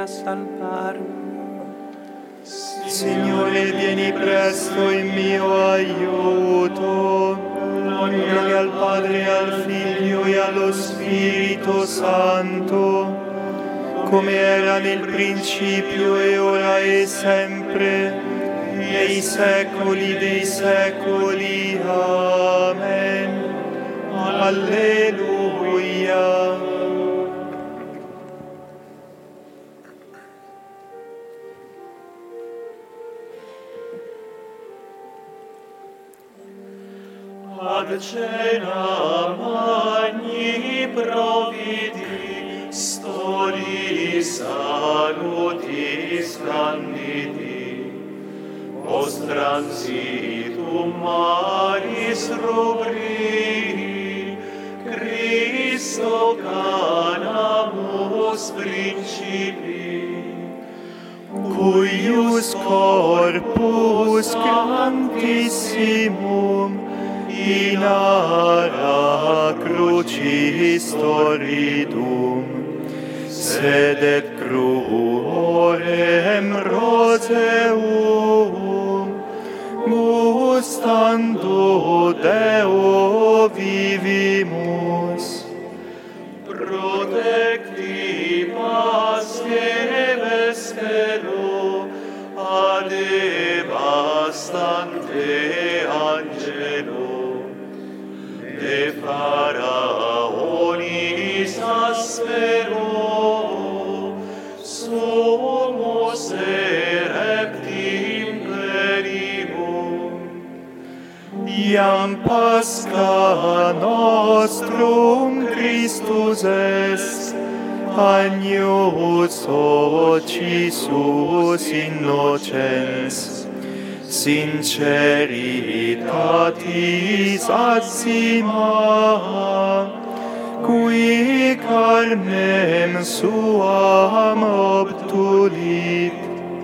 a salvarmi. Signore, vieni presto in mio aiuto. Gloria al Padre, al Figlio e allo Spirito Santo, come era nel principio e ora e sempre, nei secoli dei secoli. Amen. Alleluia. Ad cena magni providi, stolis salutis candidi, ostram situm maris rubri, Christo canamus principi, cuius corpus grantissimum in ara crucis torridum sedet cruorem roseum gustando Deo vivimus protecti pasce vespero ad devastante angelo de Pharaonis aspero sumus ereptim peribum. Iam Pascha nostrum Christus est, agnus occisus innocens, sinceritatis adsima, qui carnem suam obtulit.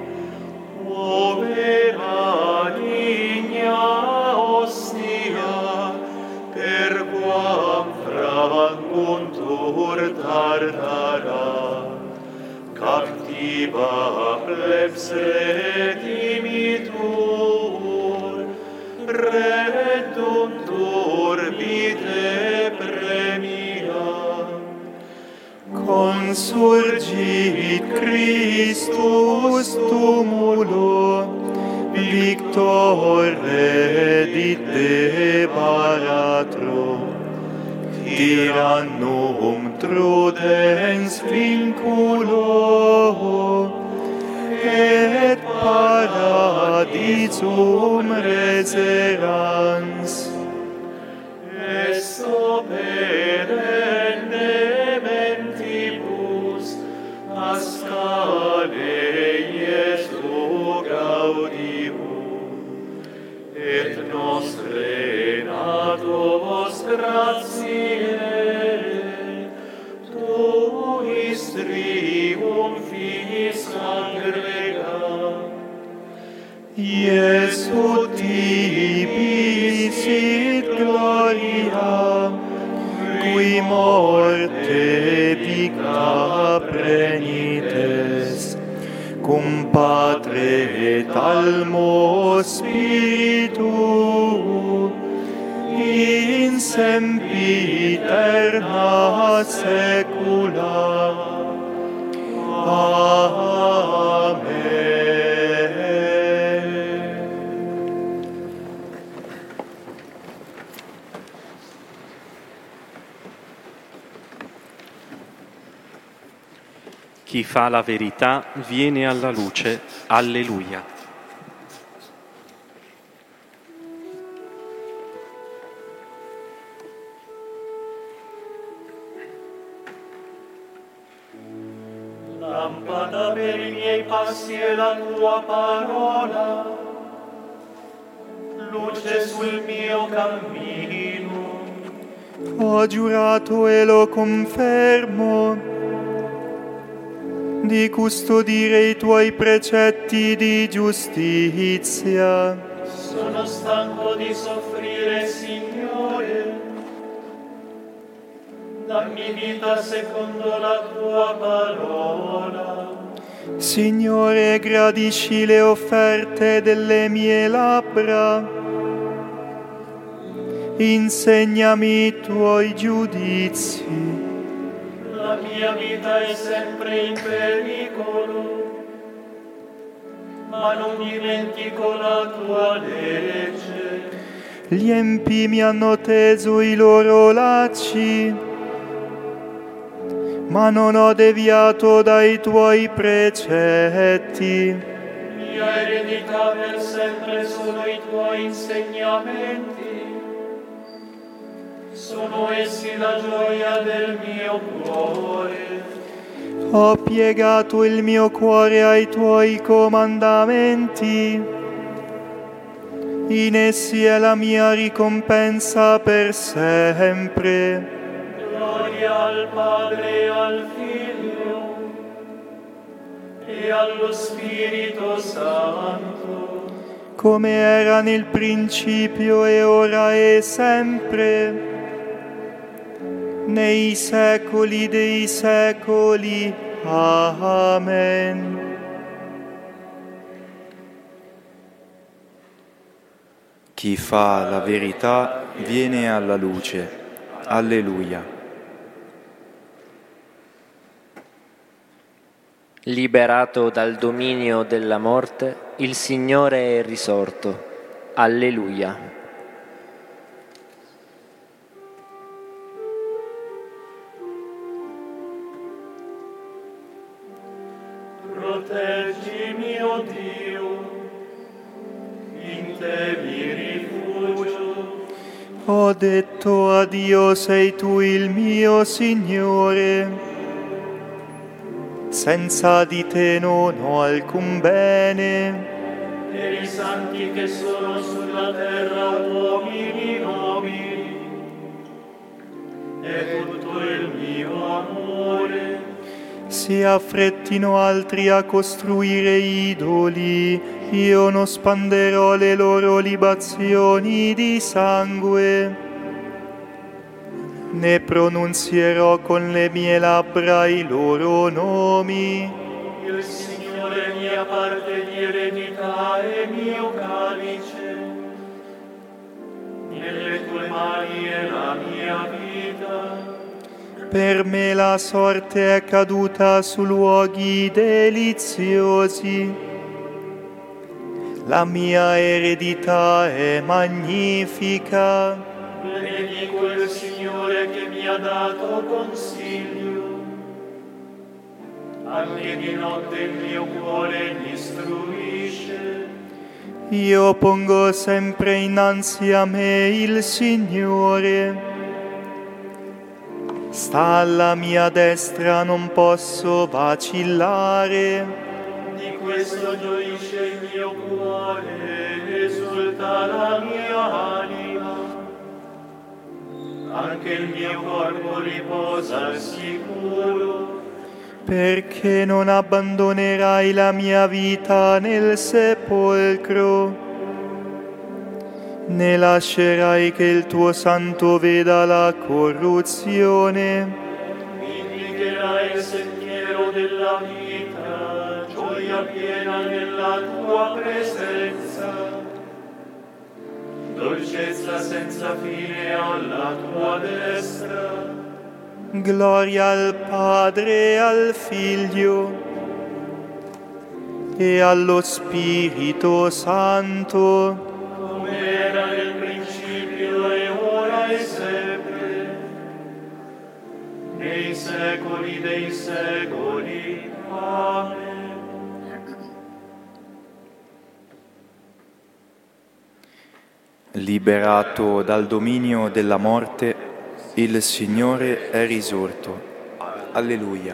Overa digna ostia, per quam franguntur tartara, captiva plebs redimitur, reduntur vitae premia. Consurgit Christus tumulo, victor redit debaratro, tyrannum trudens vinculo, et paradisum reserans. Esto perenne mentibus ascale Iesu gaudium, et nostre natos gratiae, tuis triumphis congrega. Iesu tibi sit gloria, qui morte dicta prenites, cum Patre et Almo Spiritu, in sempiterna saecula. Amen. Chi fa la verità viene alla luce. Alleluia. Lampada per i miei passi è la tua parola, luce sul mio cammino. Ho giurato e lo confermo di custodire i tuoi precetti di giustizia. Sono stanco di soffrire, Signore. Dammi vita secondo la tua parola. Signore, gradisci le offerte delle mie labbra, insegnami i tuoi giudizi. La mia vita è sempre in pericolo, ma non dimentico la tua legge. Gli empi mi hanno teso i loro lacci, ma non ho deviato dai tuoi precetti. Mia eredità per sempre sono i tuoi insegnamenti, sono essi la gioia del mio cuore. Ho piegato il mio cuore ai tuoi comandamenti, in essi è la mia ricompensa per sempre. Gloria al Padre e al Figlio e allo Spirito Santo, come era nel principio e ora e sempre, nei secoli dei secoli. Amen. Chi fa la verità viene alla luce. Alleluia. Liberato dal dominio della morte, il Signore è risorto. Alleluia. proteggimi, o Dio, in te mi rifugio. Ho detto a Dio, sei tu il mio Signore. Senza di te non ho alcun bene. Per i santi che sono sulla terra, uomini nobili, è tutto il mio amore. Si affrettino altri a costruire idoli, io non spanderò le loro libazioni di sangue, né pronunzierò con le mie labbra i loro nomi. Il Signore è mia parte di eredità e mio calice. Nelle tue mani è la mia vita. Per me la sorte è caduta su luoghi deliziosi. La mia eredità è magnifica. Benedico il Signore che mi ha dato consiglio. Anche di notte il mio cuore mi istruisce. Io pongo sempre innanzi a me il Signore. Sta alla mia destra, non posso vacillare. Di questo gioisce il mio cuore, esulta la mia anima. Anche il mio corpo riposa al sicuro. Perché non abbandonerai la mia vita nel sepolcro, né lascerai che il tuo santo veda la corruzione. Indicherai il sentiero della vita, gioia piena nella tua presenza. Dolcezza senza fine alla tua destra. Gloria al Padre e al Figlio e allo Spirito Santo, Come era nel principio e ora e sempre, nei secoli dei secoli. Amen. Liberato dal dominio della morte, il Signore è risorto. Alleluia.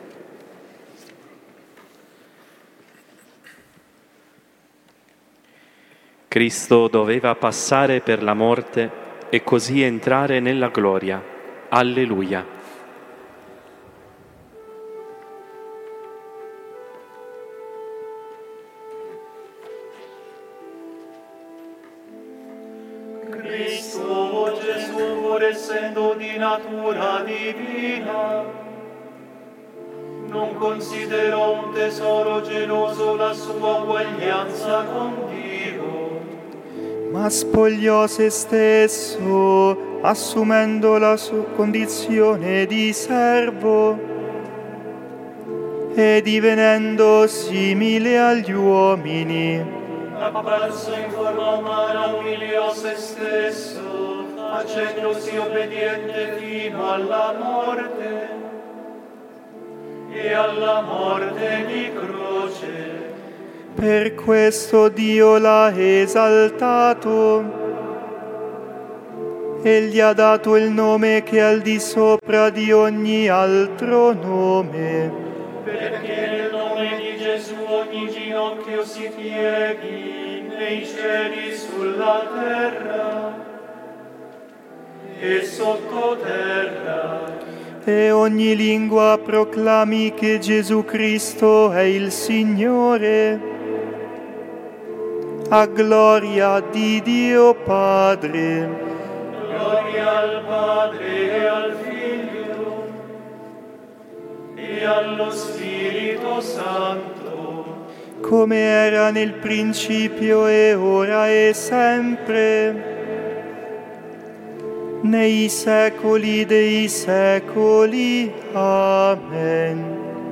Cristo doveva passare per la morte e così entrare nella gloria. Alleluia. Cristo Gesù, pur essendo di natura divina, Non considerò un tesoro geloso la sua uguaglianza con Dio, ma spogliò se stesso, assumendo la sua condizione di servo e divenendo simile agli uomini. apparso in forma umana, umiliò se stesso, facendosi obbediente fino alla morte e alla morte di croce. Per questo Dio l'ha esaltato e gli ha dato il nome che è al di sopra di ogni altro nome, Perché nel nome di Gesù ogni ginocchio si pieghi nei cieli, sulla terra e sottoterra, e ogni lingua proclami che Gesù Cristo è il Signore, a gloria di Dio Padre. gloria al Padre e al Figlio e allo Spirito Santo, come era nel principio e ora e sempre, nei secoli dei secoli. Amen.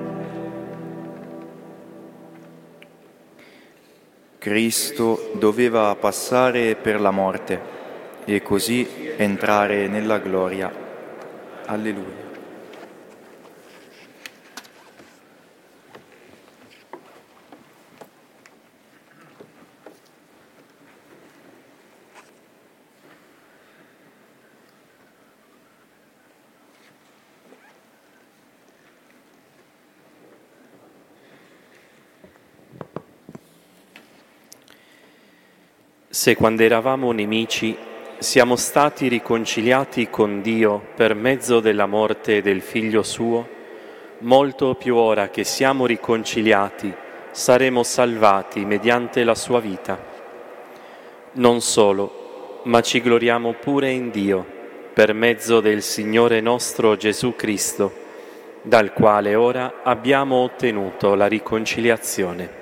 Cristo doveva passare per la morte e così entrare nella gloria. Alleluia. Se quando eravamo nemici siamo stati riconciliati con Dio per mezzo della morte del Figlio suo, molto più ora che siamo riconciliati saremo salvati mediante la sua vita. Non solo, ma ci gloriamo pure in Dio per mezzo del Signore nostro Gesù Cristo, dal quale ora abbiamo ottenuto la riconciliazione.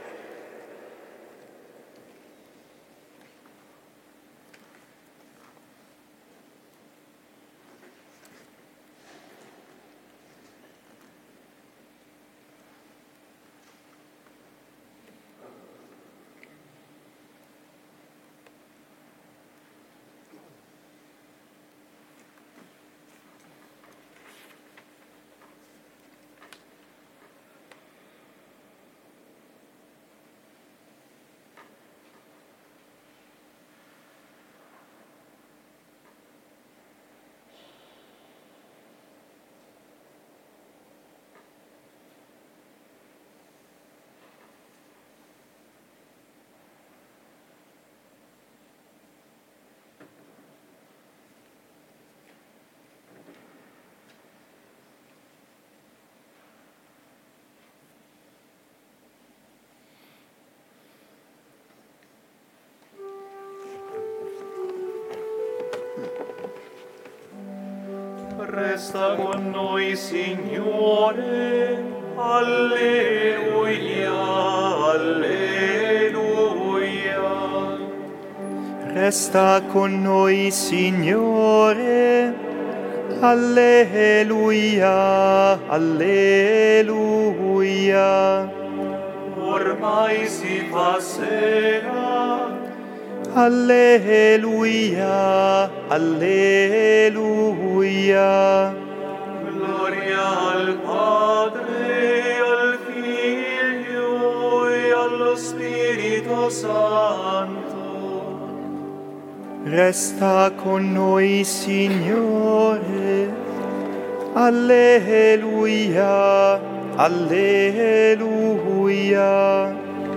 Resta con noi, Signore. Alleluia, alleluia. Resta con noi, Signore. Alleluia, alleluia. Ormai si fa sera. Alleluia, alleluia. Gloria al Padre, al Figlio e allo Spirito Santo. Resta con noi, Signore. Alleluia, alleluia.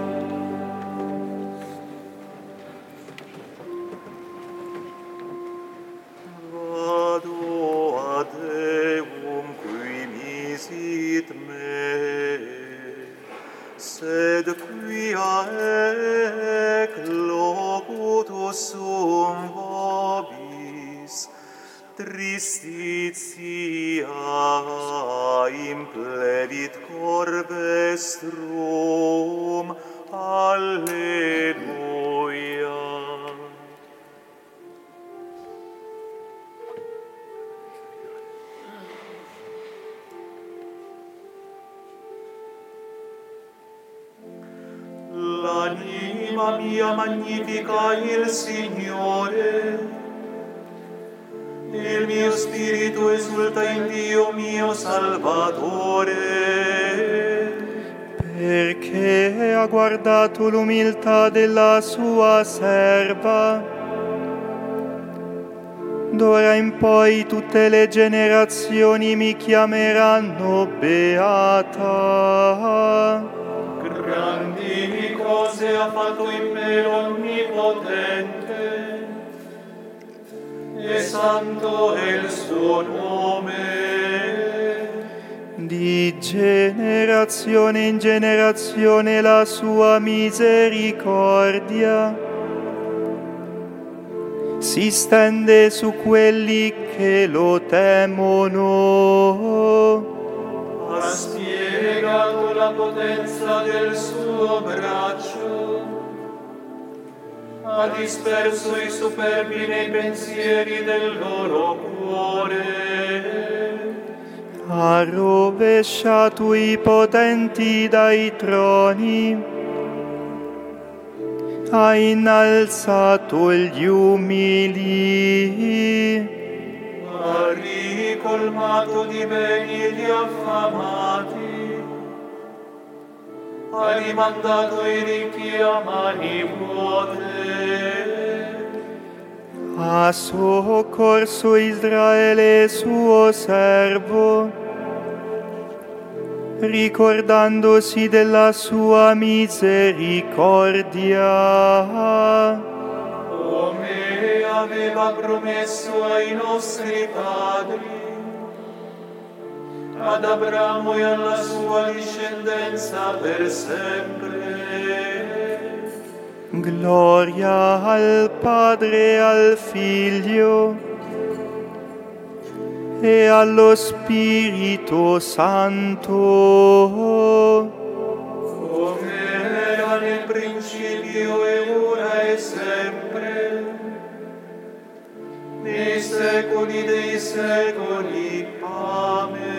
Vado ad Eum qui misit me, sed quia ec locutus sum vobis, tristitia implevit cor vestrum. Alleluia. L'anima mia magnifica il Signore, il mio spirito esulta in Dio mio Salvatore, perché ha guardato l'umiltà della sua serva. D'ora in poi tutte le generazioni mi chiameranno beata. Grandi cose ha fatto in me l'Onnipotente, e santo è il suo nome. Di generazione in generazione la sua misericordia si stende su quelli che lo temono. Ha spiegato la potenza del suo braccio, ha disperso i superbi nei pensieri del loro cuore. Ha rovesciato i potenti dai troni, ha innalzato gli umili, Ha ricolmato di beni gli affamati, ha rimandato i ricchi a mani vuote. ha soccorso Israele suo servo, ricordandosi della sua misericordia, Come aveva promesso ai nostri padri, ad Abramo e alla sua discendenza per sempre. gloria al Padre e al Figlio e allo Spirito Santo, Come era nel principio e ora e sempre, nei secoli dei secoli. Amen.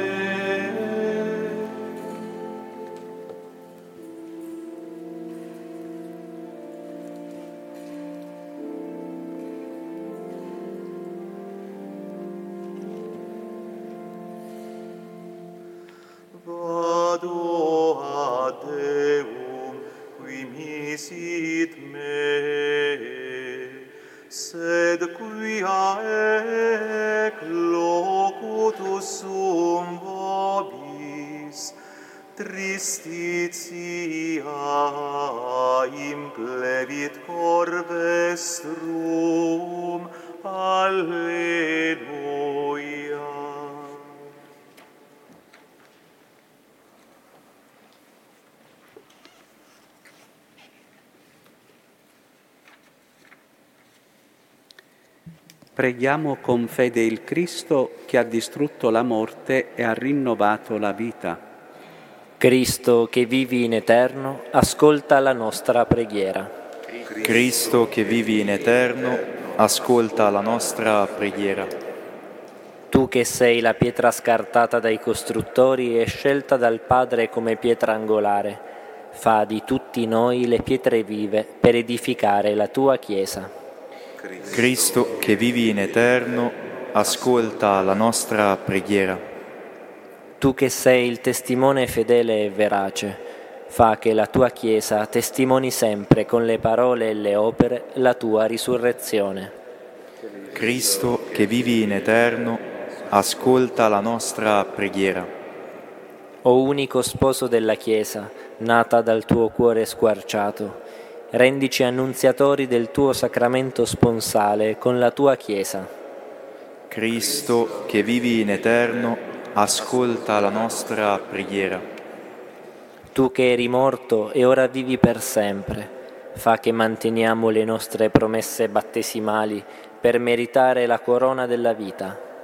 Vado ad Deum, qui misit me, sed quia ec locutus sum vobis, tristitia implevit cor vestrum. Alleluia. Preghiamo con fede il Cristo che ha distrutto la morte e ha rinnovato la vita. Cristo che vivi in eterno, ascolta la nostra preghiera. Cristo che vivi in eterno, ascolta la nostra preghiera. Tu che sei la pietra scartata dai costruttori e scelta dal Padre come pietra angolare, fa di tutti noi le pietre vive per edificare la tua Chiesa. Cristo che vivi in eterno, ascolta la nostra preghiera. Tu che sei il testimone fedele e verace, fa che la tua Chiesa testimoni sempre con le parole e le opere la tua risurrezione. Cristo che vivi in eterno, ascolta la nostra preghiera. O unico sposo della Chiesa, nata dal tuo cuore squarciato, rendici annunziatori del tuo sacramento sponsale con la tua Chiesa. Cristo che vivi in eterno, ascolta la nostra preghiera. Tu che eri morto e ora vivi per sempre, fa che manteniamo le nostre promesse battesimali per meritare la corona della vita.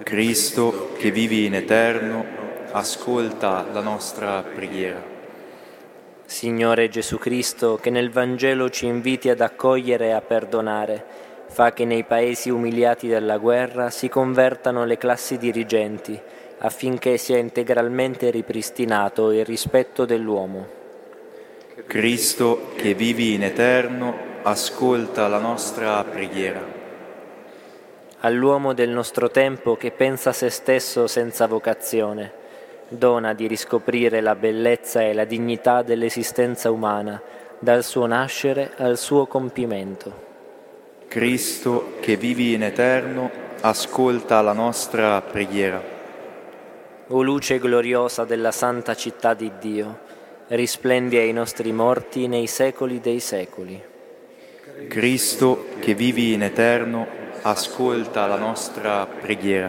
Cristo, che vivi in eterno, ascolta la nostra preghiera. Signore Gesù Cristo, che nel Vangelo ci inviti ad accogliere e a perdonare, fa che nei paesi umiliati dalla guerra si convertano le classi dirigenti, affinché sia integralmente ripristinato il rispetto dell'uomo. Cristo, che vivi in eterno, ascolta la nostra preghiera. All'uomo del nostro tempo che pensa a se stesso senza vocazione, dona di riscoprire la bellezza e la dignità dell'esistenza umana, dal suo nascere al suo compimento. Cristo, che vivi in eterno, ascolta la nostra preghiera. O luce gloriosa della santa città di Dio, risplendi ai nostri morti nei secoli dei secoli. Cristo, che vivi in eterno, ascolta la nostra preghiera.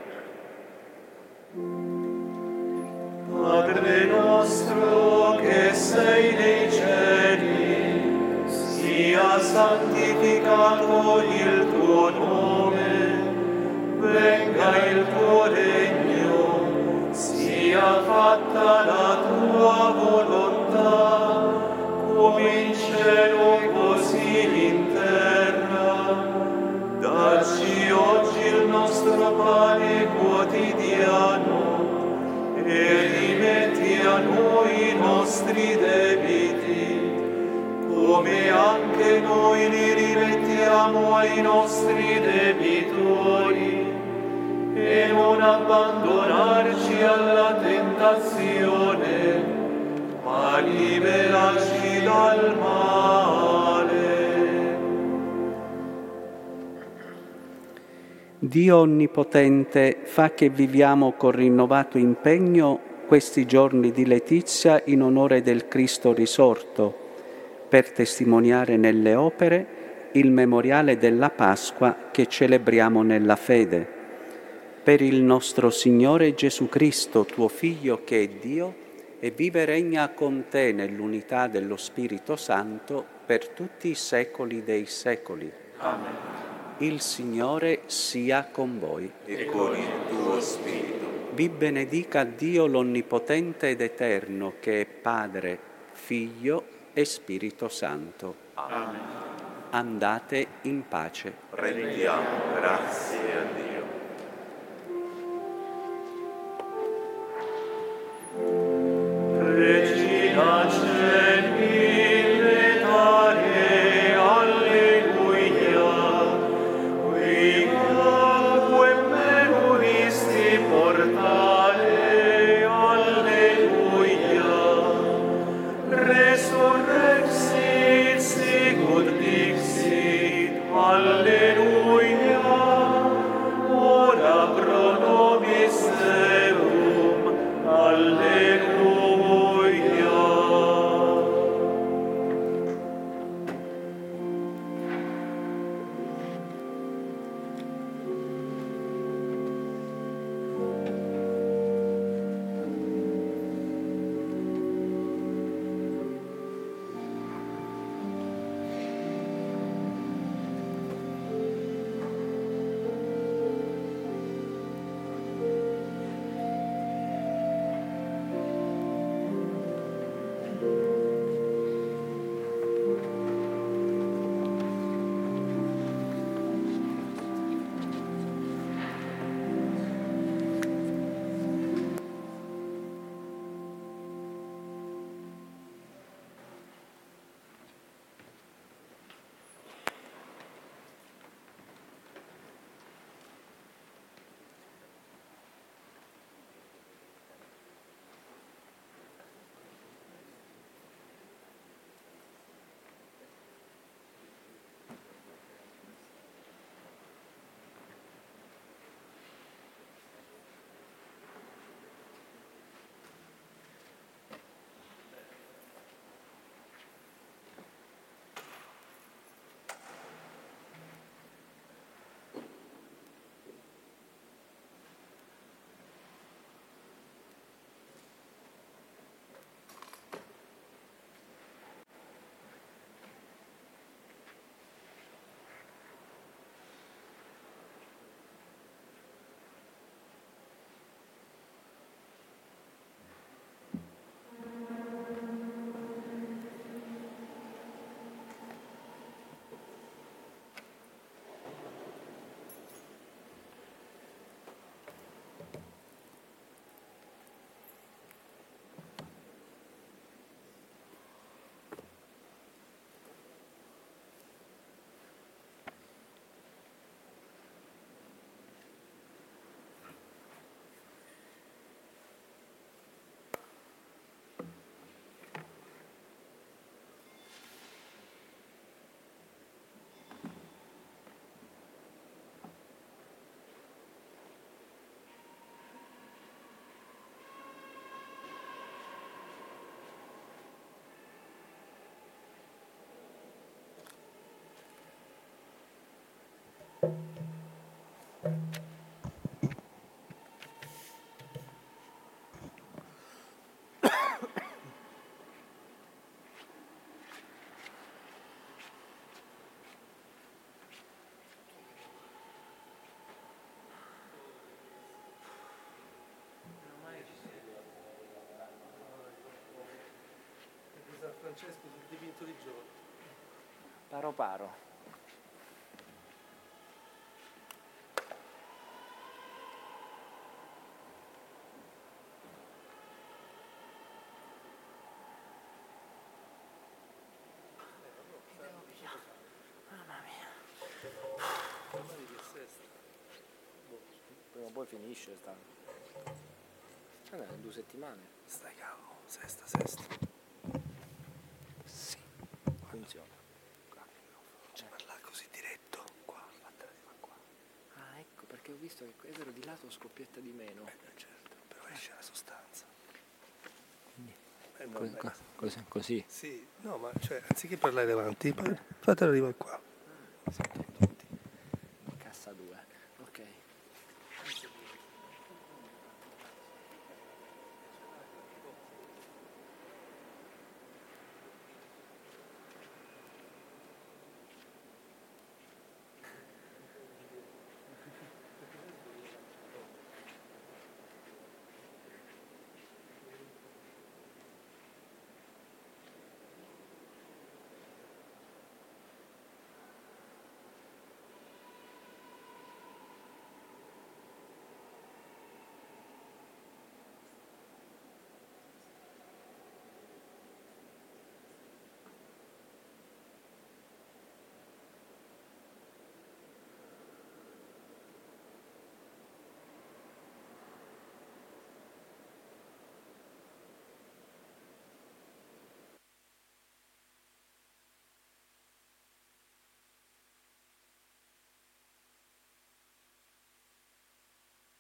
Padre nostro che sei nei cieli, sia santificato il tuo nome, venga il tuo regno, sia fatta la tua volontà, come in cielo così in terra. Dacci oggi il nostro pane quotidiano e rimetti a noi i nostri debiti, come anche noi li rimettiamo ai nostri debitori, e non abbandonarci alla tentazione, ma liberaci dal male. Dio Onnipotente, fa che viviamo con rinnovato impegno questi giorni di letizia in onore del Cristo risorto, per testimoniare nelle opere il memoriale della Pasqua che celebriamo nella fede. Per il nostro Signore Gesù Cristo, tuo Figlio che è Dio, e vive e regna con te nell'unità dello Spirito Santo per tutti i secoli dei secoli. Amen. Il Signore sia con voi. E con il tuo spirito. Vi benedica Dio l'Onnipotente ed Eterno, che è Padre, Figlio e Spirito Santo. Amen. Andate in pace. Rendiamo grazie a Dio. Regina Celi, letare, alleluia, qui meristi portare, alleluia, resurrexit, sicut dixit, alleluia, Francesco sul dipinto di Giorgio. Paro paro. Mamma mia. Prima o poi finisce sta. In 2 settimane. Stai calmo, sesta. Sì. Funziona. Cioè, parlare così diretto. Qua, qua. Ah, ecco, perché ho visto che è vero, di lato scoppietta di meno. Certo, però esce la sostanza. Così? Sì, no, ma cioè, anziché parlare davanti, fatelo arrivare qua. Cassa 2, ok.